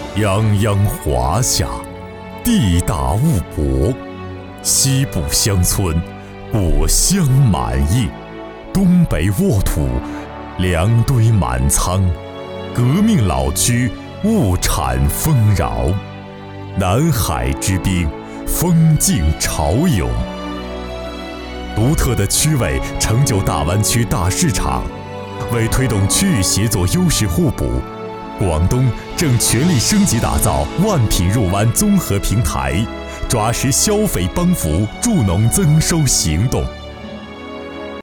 泱泱华夏，地大物博，西部乡村，果香满溢；东北沃土，粮堆满仓；革命老区，物产丰饶；南海之滨，风静潮涌。独特的区位成就大湾区大市场，为推动区域协作优势互补，广东正全力升级打造万品入湾综合平台，抓实消费帮扶助农增收行动。